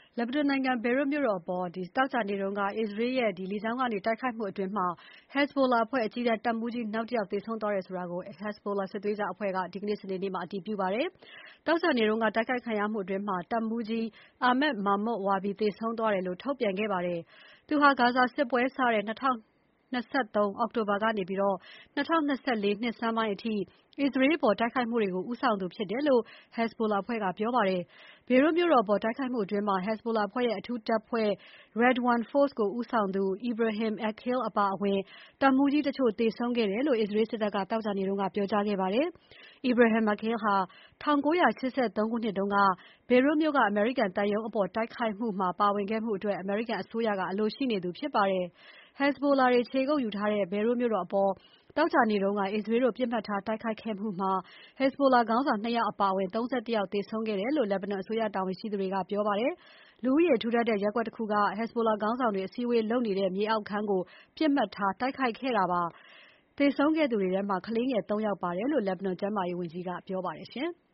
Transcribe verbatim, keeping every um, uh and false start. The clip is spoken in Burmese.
လက်ဘနွန်နိုင်ငံ Beirut မြို့တော်အပေါ် သောကြာနေ့က အစ္စရေးရဲ့လေကြောင်းကနေ တိုက်ခိုက်မှုအတွင်း Hezbollah အဖွဲ့အကြီးတန်းတပ်မှူးကြီးနောက်တယောက် သေဆုံးသွားတယ်ဆိုတာကို Hezbollah စစ်သွေးကြွအဖွဲ့က ဒီနေ့ စနေနေ့မှာ အတည်ပြုပါတယ်။ သောကြာနေ့က တိုက်ခိုက်ခံရမှုအတွင်း တပ်မှူးကြီး Ahmad Mahmoud Wabi သေဆုံးသွားတယ်လို့ ထုတ်ပြန်ခဲ့ပါတယ်။ သူဟာ ဂါဇာစစ်ပွဲစတဲ့ ၂၀၂၃ အောက်တိုဘာကနေ ၂၀၂၄ နှစ်ဆန်းပိုင်းအထိ အစ္စရေးအပေါ် တိုက်ခိုက်မှုတွေကို ဦးဆောင်သူဖြစ်တယ်လို့ Hezbollah အဖွဲ့က ပြောပါတယ်။ Beirut မြို့တော်အပေါ် တိုက်ခိုက်မှုအတွင်း Hezbollah အဖွဲ့ရဲ့ အထူးတပ်ဖွဲ့ Radwan Force ကိုဦးဆောင်သူ Ibrahim Aqil အပါအဝင် တပ်မှူးကြီးတချို့ သေဆုံးခဲ့တယ်လို့ အစ္စရေးစစ်တပ်က သောကြာနေ့က ပြောကြားခဲ့ပါတယ်။ Ibrahim Aqil ဟာ ၁၉၈၃ ခုနှစ်တုန်းက Beirut မြို့က အမေရိကန်သံရုံးအပေါ် တိုက်ခိုက်မှုမှာ ပါဝင်ခဲ့မှုအတွက် အမေရိကန်အစိုးရက အလိုရှိနေသူဖြစ်ပါတယ်။ Hezbollah တွေ ခြေကုပ်ယူထားတဲ့ Beirut မြို့တော်အပေါ် သောကြာနေ့က အစ္စရေးတို့ ပစ်မှတ်ထားတိုက်ခိုက်ခဲ့မှုမှာ Hezbollah ခေါင်းဆောင် ၂ ယောက်အပါအဝင် ၃၁ ယောက်သေဆုံးခဲ့တယ်လို့ လက်ဘနွန်အစိုးရတာဝန်ရှိသူတွေက ပြောပါတယ်။ လူဦးရေထူထပ်တဲ့ ရပ်ကွက်တခုက Hezbollah ခေါင်းဆောင်တွေ အစည်းအဝေးလုပ်နေတဲ့ မြေအောက်ခန်းကို ပစ်မှတ်ထား တိုက်ခိုက်ခဲ့တာပါ။ သေဆုံးခဲ့သူတွေထဲမှာ ကလေးငယ် ၃ ယောက်ပါတယ်လို့ လက်ဘနွန်ကျန်းမာရေးဝန်ကြီးက ပြောပါတယ်။